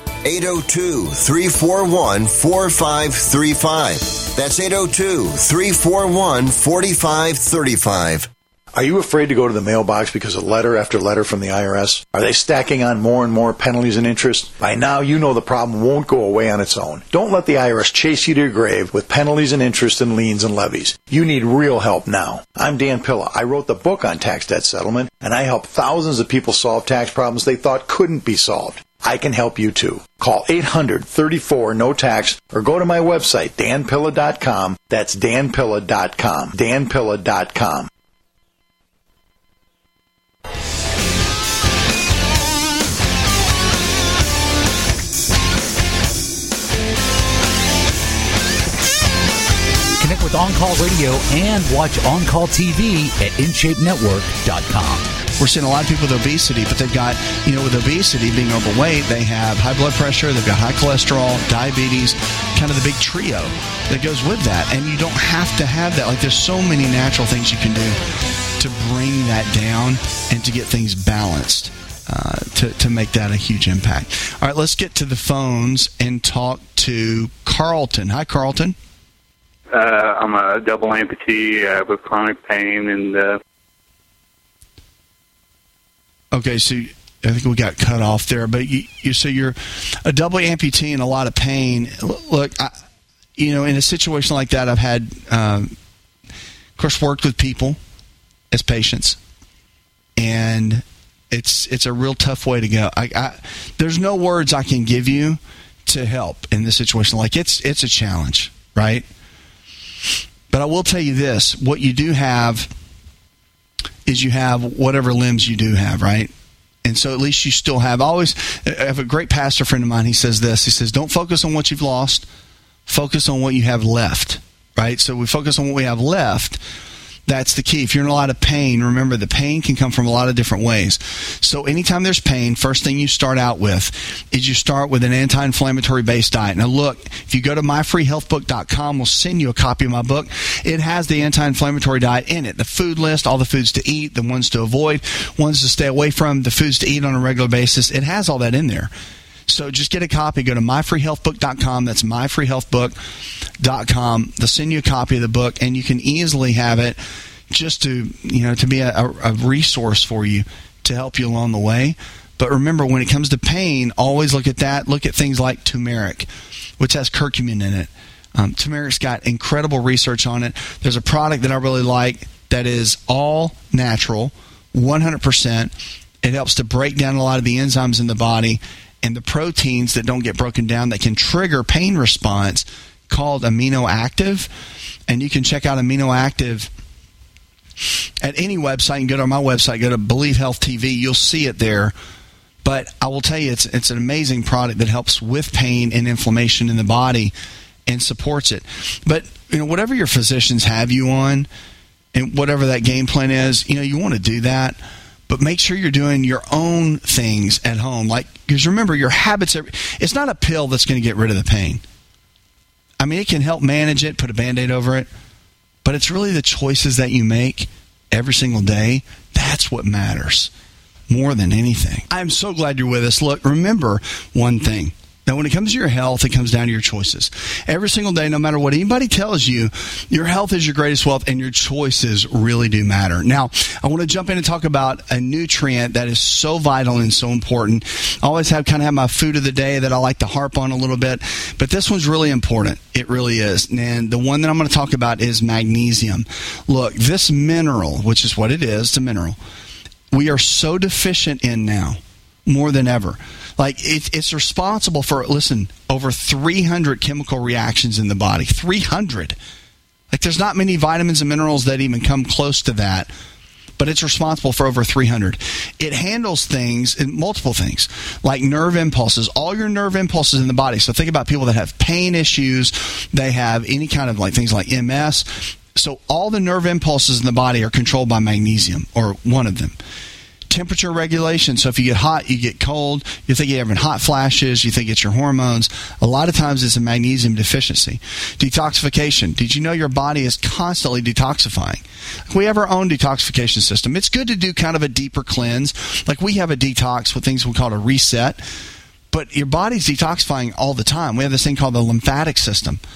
802-341-4535. That's 802-341-4535. Are you afraid to go to the mailbox because of letter after letter from the IRS? Are they stacking on more and more penalties and interest? By now, you know the problem won't go away on its own. Don't let the IRS chase you to your grave with penalties and interest and liens and levies. You need real help now. I'm Dan Pilla. I wrote the book on tax debt settlement, and I help thousands of people solve tax problems they thought couldn't be solved. I can help you too. Call 800-34-NO-TAX or go to my website, danpilla.com. That's danpilla.com. danpilla.com. Connect with On Call Radio and watch On Call TV at InShapeNetwork.com. We're seeing a lot of people with obesity, but they've got, with obesity, being overweight, they have high blood pressure, they've got high cholesterol, diabetes, kind of the big trio that goes with that. And you don't have to have that. Like, there's so many natural things you can do to bring that down and to get things balanced, to make that a huge impact. All right, let's get to the phones and talk to Carlton. Hi, Carlton. I'm a double amputee with chronic pain and... Okay, so I think we got cut off there, but so you're a double amputee in a lot of pain. Look, in a situation like that, I've had, of course, worked with people as patients, and it's a real tough way to go. There's no words I can give you to help in this situation. Like, it's a challenge, right? But I will tell you this: what you do have is you have whatever limbs you do have, right? And so at least you still have. I have a great pastor friend of mine. He says this. He says, don't focus on what you've lost. Focus on what you have left, right? So we focus on what we have left. That's the key. If you're in a lot of pain, remember the pain can come from a lot of different ways. So anytime there's pain, first thing you start out with is you start with an anti-inflammatory based diet. Now look, if you go to myfreehealthbook.com, we'll send you a copy of my book. It has the anti-inflammatory diet in it, the food list, all the foods to eat, the ones to avoid, ones to stay away from, the foods to eat on a regular basis. It has all that in there. So just get a copy. Go to myfreehealthbook.com. That's myfreehealthbook.com. They'll send you a copy of the book, and you can easily have it just to be a resource for you to help you along the way. But remember, when it comes to pain, always look at that. Look at things like turmeric, which has curcumin in it. Turmeric's got incredible research on it. There's a product that I really like that is all natural, 100%. It helps to break down a lot of the enzymes in the body and the proteins that don't get broken down that can trigger pain response, called Amino Active. And you can check out Amino Active at any website. You can go to my website, go to Believe Health TV. You'll see it there. But I will tell you, it's an amazing product that helps with pain and inflammation in the body and supports it. But whatever your physicians have you on and whatever that game plan is, you want to do that. But make sure you're doing your own things at home. Because remember, your habits, it's not a pill that's going to get rid of the pain. I mean, it can help manage it, put a Band-Aid over it. But it's really the choices that you make every single day. That's what matters more than anything. I'm so glad you're with us. Look, remember one thing. Now, when it comes to your health, it comes down to your choices. Every single day, no matter what anybody tells you, your health is your greatest wealth, and your choices really do matter. Now, I want to jump in and talk about a nutrient that is so vital and so important. I always have my food of the day that I like to harp on a little bit, but this one's really important. It really is. And the one that I'm going to talk about is magnesium. Look, this mineral, which is what it is, it's a mineral, we are so deficient in now, more than ever. It's responsible for, over 300 chemical reactions in the body. 300. There's not many vitamins and minerals that even come close to that, but it's responsible for over 300. It handles things, multiple things, like nerve impulses, all your nerve impulses in the body. So think about people that have pain issues. They have any kind of things like MS. So all the nerve impulses in the body are controlled by magnesium, or one of them. Temperature regulation. So if you get hot, you get cold. You think you're having hot flashes. You think it's your hormones. A lot of times it's a magnesium deficiency. Detoxification. Did you know your body is constantly detoxifying? We have our own detoxification system. It's good to do kind of a deeper cleanse. We have a detox with things we call a reset. But your body's detoxifying all the time. We have this thing called the lymphatic system.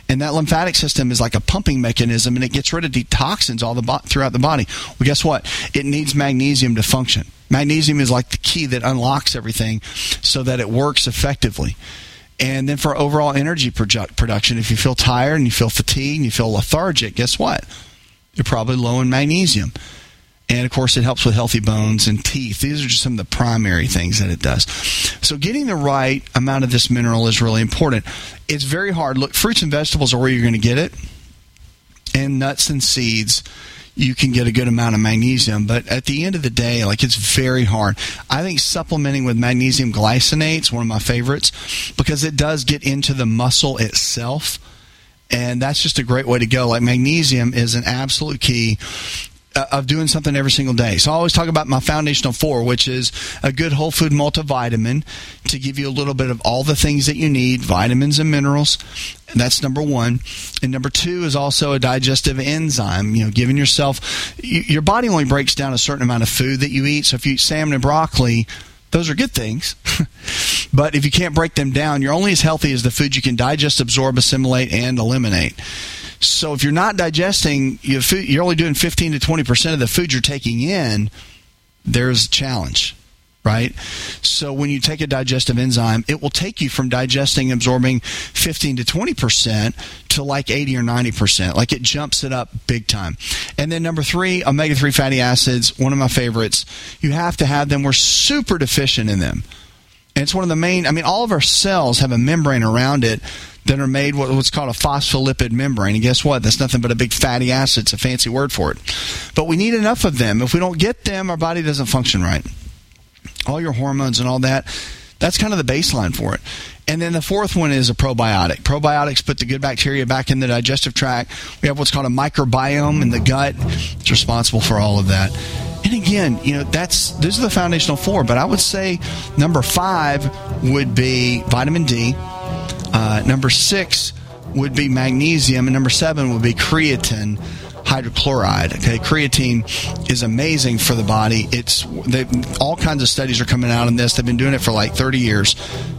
And that lymphatic system is like a pumping mechanism, and it gets rid of toxins throughout the body. Well, guess what? It needs magnesium to function. Magnesium is like the key that unlocks everything so that it works effectively. And then for overall energy production, if you feel tired and you feel fatigued and you feel lethargic, guess what? You're probably low in magnesium. And, of course, it helps with healthy bones and teeth. These are just some of the primary things that it does. So getting the right amount of this mineral is really important. It's very hard. Look, fruits and vegetables are where you're going to get it. And nuts and seeds, you can get a good amount of magnesium. But at the end of the day, it's very hard. I think supplementing with magnesium glycinate is one of my favorites because it does get into the muscle itself. And that's just a great way to go. Magnesium is an absolute key of doing something every single day. So I always talk about my foundational 4, which is a good whole food multivitamin to give you a little bit of all the things that you need, vitamins and minerals. And that's number 1. And number 2 is also a digestive enzyme, giving yourself, your body only breaks down a certain amount of food that you eat. So if you eat salmon and broccoli, those are good things. But if you can't break them down, you're only as healthy as the food you can digest, absorb, assimilate, and eliminate. So if you're not digesting your food, you're only doing 15 to 20% of the food you're taking in, there's a challenge, right? So when you take a digestive enzyme, it will take you from digesting, absorbing 15 to 20% to 80 or 90%. It jumps it up big time. And then number 3, omega-3 fatty acids, one of my favorites. You have to have them. We're super deficient in them. And it's one of the main, all of our cells have a membrane around it that are made what's called a phospholipid membrane. And guess what? That's nothing but a big fatty acid. It's a fancy word for it. But we need enough of them. If we don't get them, our body doesn't function right. All your hormones and all that, that's kind of the baseline for it. And then the 4th one is a probiotic. Probiotics put the good bacteria back in the digestive tract. We have what's called a microbiome in the gut. It's responsible for all of that. And again, those are the foundational 4. But I would say number 5 would be vitamin D. Number 6 would be magnesium, and number 7 would be creatine hydrochloride. Okay, creatine is amazing for the body. All kinds of studies are coming out on this. They've been doing it for 30 years,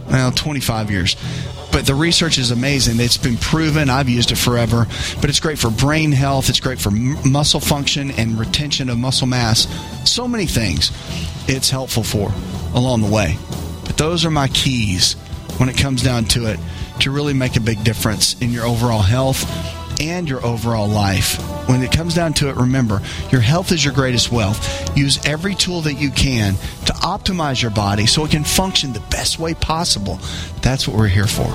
25 years. But the research is amazing. It's been proven. I've used it forever. But it's great for brain health. It's great for muscle function and retention of muscle mass. So many things it's helpful for along the way. But those are my keys when it comes down to it to really make a big difference in your overall health and your overall life. When it comes down to it, remember, your health is your greatest wealth. Use every tool that you can to optimize your body so it can function the best way possible. That's what we're here for.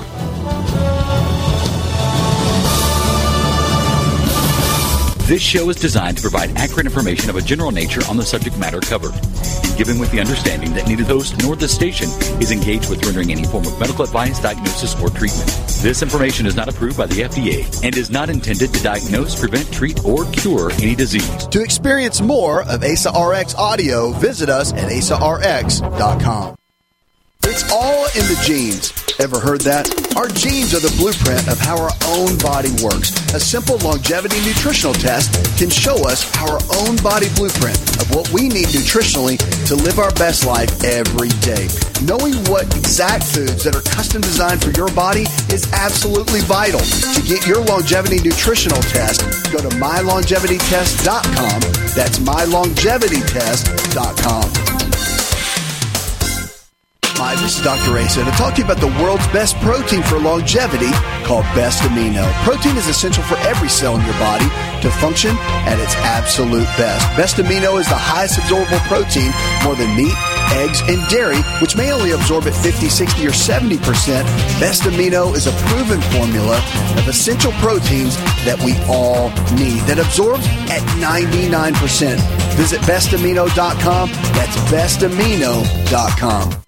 This show is designed to provide accurate information of a general nature on the subject matter covered, given with the understanding that neither the host nor the station is engaged with rendering any form of medical advice, diagnosis, or treatment. This information is not approved by the FDA and is not intended to diagnose, prevent, treat, or cure any disease. To experience more of Asa RX audio, visit us at asarx.com. It's all in the genes. Ever heard that? Our genes are the blueprint of how our own body works. A simple longevity nutritional test can show us our own body blueprint of what we need nutritionally to live our best life every day. Knowing what exact foods that are custom designed for your body is absolutely vital. To get your longevity nutritional test, go to mylongevitytest.com. That's mylongevitytest.com. Hi, this is Dr. Asa to talk to you about the world's best protein for longevity called Best Amino. Protein is essential for every cell in your body to function at its absolute best. Best Amino is the highest absorbable protein, more than meat, eggs, and dairy, which may only absorb at 50, 60, or 70%. Best Amino is a proven formula of essential proteins that we all need that absorbs at 99%. Visit bestamino.com. That's bestamino.com.